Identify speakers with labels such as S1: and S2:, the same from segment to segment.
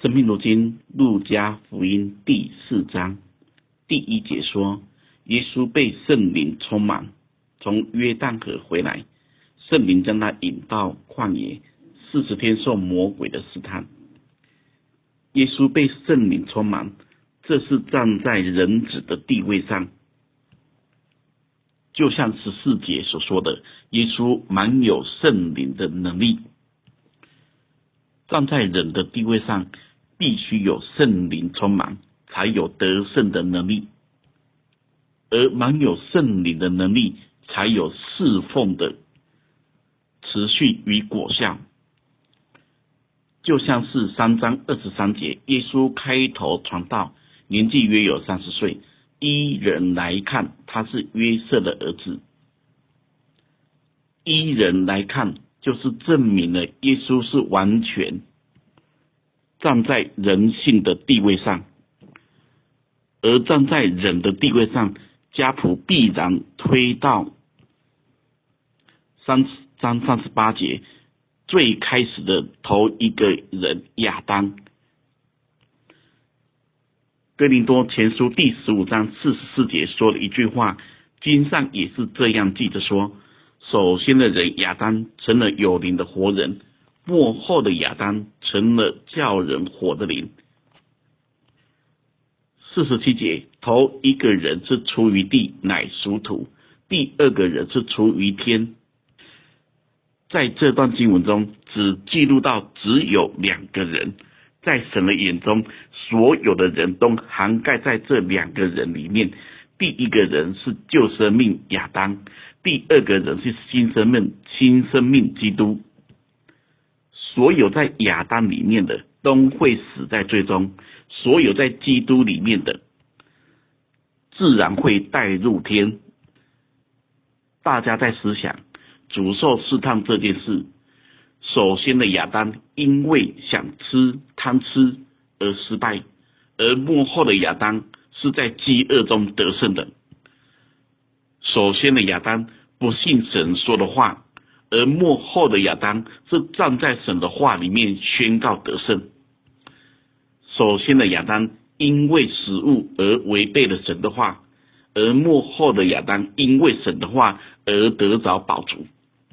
S1: 生命读经路加福音第4章第1节说，耶稣被圣灵充满，从约旦河回来，圣灵将他引到旷野，40天受魔鬼的试探。耶稣被圣灵充满，这是站在人子的地位上，就像14节所说的，耶稣满有圣灵的能力。站在人的地位上，必须有圣灵充满，才有得胜的能力，而满有圣灵的能力，才有侍奉的持续与果效。就像是3章23节，耶稣开头传道，年纪约有30岁，依人来看，他是约瑟的儿子。依人来看，就是证明了耶稣是完全站在人性的地位上，而站在人的地位上，家谱必然推到3章38节，最开始的头一个人亚当。哥林多前书第15章44节说了一句话，经上也是这样记着说，首先的人亚当成了有灵的活人，末后的亚当成了叫人活的灵。47节，头一个人是出于地，乃属土；第二个人是出于天。在这段经文中，只记录到只有2个人，在神的眼中，所有的人都涵盖在这2个人里面。第一个人是旧生命亚当，第二个人是新生命基督。所有在亚当里面的都会死在罪中，所有在基督里面的自然会带入天。大家在思想主受试探这件事，首先的亚当因为贪吃而失败，而末后的亚当是在饥饿中得胜的。首先的亚当不信神说的话，而末后的亚当是站在神的话里面宣告得胜。首先的亚当因为食物而违背了神的话，而末后的亚当因为神的话而得着饱足。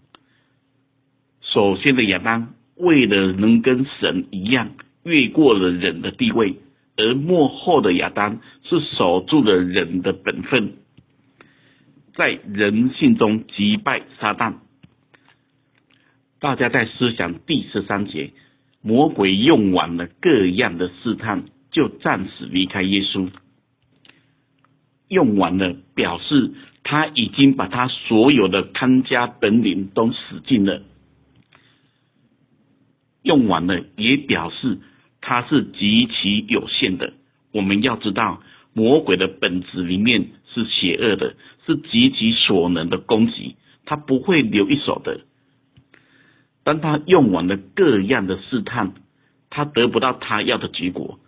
S1: 首先的亚当为了能跟神一样越过了人的地位，而末后的亚当是守住了人的本分，在人性中击败撒旦。大家在思想第13节，魔鬼用完了各样的试探，就暂时离开耶稣。用完了表示他已经把他所有的看家本领都使尽了，用完了也表示他是极其有限的。我们要知道，魔鬼的本质里面是邪恶的，是极其所能的攻击，他不会留一手的。当他用完了各样的试探，他得不到他要的结果，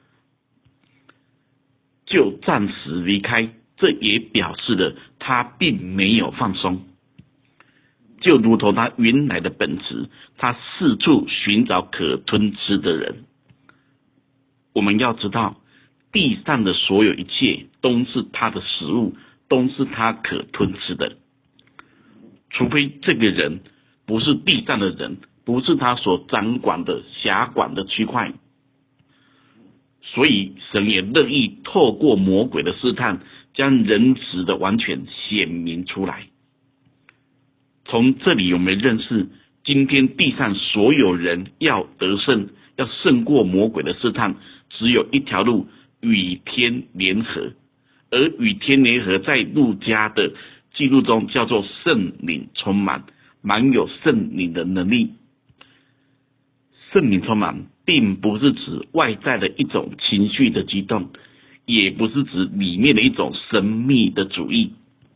S1: 就暂时离开，这也表示了他并没有放松。就如同他原来的本质，他四处寻找可吞吃的人。我们要知道，地上的所有一切都是他的食物，都是他可吞吃的，除非这个人不是地上的人，不是他所掌管的辖管的区块。所以神也乐意透过魔鬼的试探，将人子的完全显明出来。从这里我们认识，今天地上所有人要得胜，要胜过魔鬼的试探，只有一条路，与天联合。而与天联合在路加的记录中叫做圣灵充满，满有圣灵的能力。圣灵充满并不是指外在的一种情绪的激动，也不是指里面的一种神秘的主义。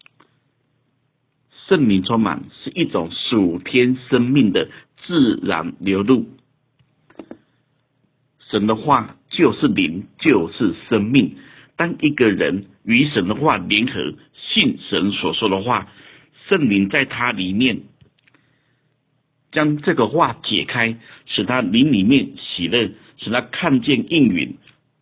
S1: 圣灵充满是一种属天生命的自然流露。神的话就是灵，就是生命。当一个人与神的话联合，信神所说的话，圣灵在他里面将这个话解开，使他灵里面喜乐， 使他看见应允。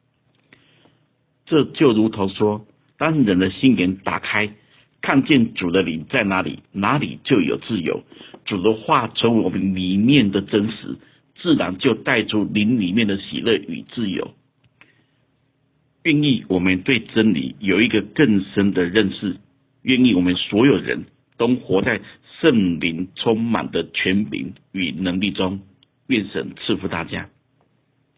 S1: 这就如同说，当人的心眼打开，看见主的灵在哪里，哪里就有自由。主的话成为我们里面的真实，自然就带出灵里面的喜乐与自由。愿意我们对真理有一个更深的认识，愿意我们所有人都活在圣灵充满的权柄与能力中。愿神赐福大家。